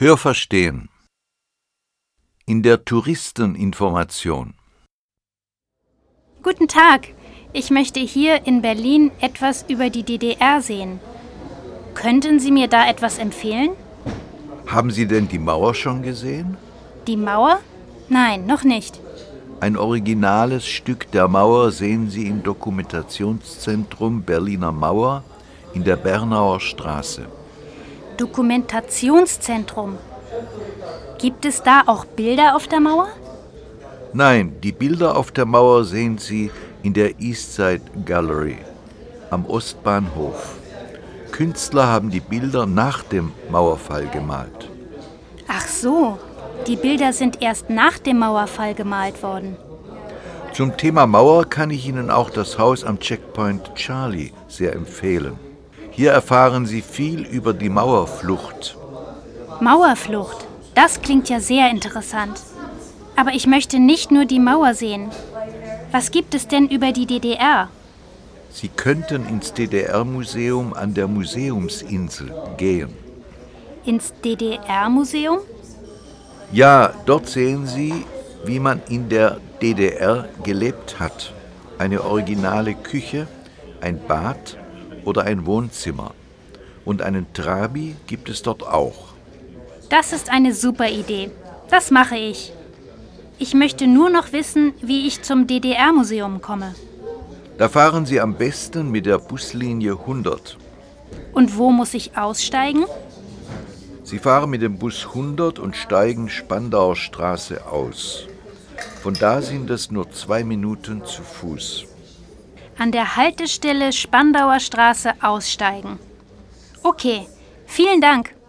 Hörverstehen. In der Touristeninformation. Guten Tag, ich möchte hier in Berlin etwas über die DDR sehen. Könnten Sie mir da etwas empfehlen? Haben Sie denn die Mauer schon gesehen? Die Mauer? Nein, noch nicht. Ein originales Stück der Mauer sehen Sie im Dokumentationszentrum Berliner Mauer in der Bernauer Straße. Dokumentationszentrum. Gibt es da auch Bilder auf der Mauer? Nein, die Bilder auf der Mauer sehen Sie in der Eastside Gallery am Ostbahnhof. Künstler haben die Bilder nach dem Mauerfall gemalt. Ach so, die Bilder sind erst nach dem Mauerfall gemalt worden. Zum Thema Mauer kann ich Ihnen auch das Haus am Checkpoint Charlie sehr empfehlen. Hier erfahren Sie viel über die Mauerflucht. Mauerflucht, das klingt ja sehr interessant. Aber ich möchte nicht nur die Mauer sehen. Was gibt es denn über die DDR? Sie könnten ins DDR-Museum an der Museumsinsel gehen. Ins DDR-Museum? Ja, dort sehen Sie, wie man in der DDR gelebt hat. Eine originale Küche, ein Bad oder ein Wohnzimmer. Und einen Trabi gibt es dort auch. Das ist eine super Idee. Das mache ich. Ich möchte nur noch wissen, wie ich zum DDR-Museum komme. Da fahren Sie am besten mit der Buslinie 100. Und wo muss ich aussteigen? Sie fahren mit dem Bus 100 und steigen Spandauer Straße aus. Von da sind es nur 2 Minuten zu Fuß. An der Haltestelle Spandauer Straße aussteigen. Okay, vielen Dank.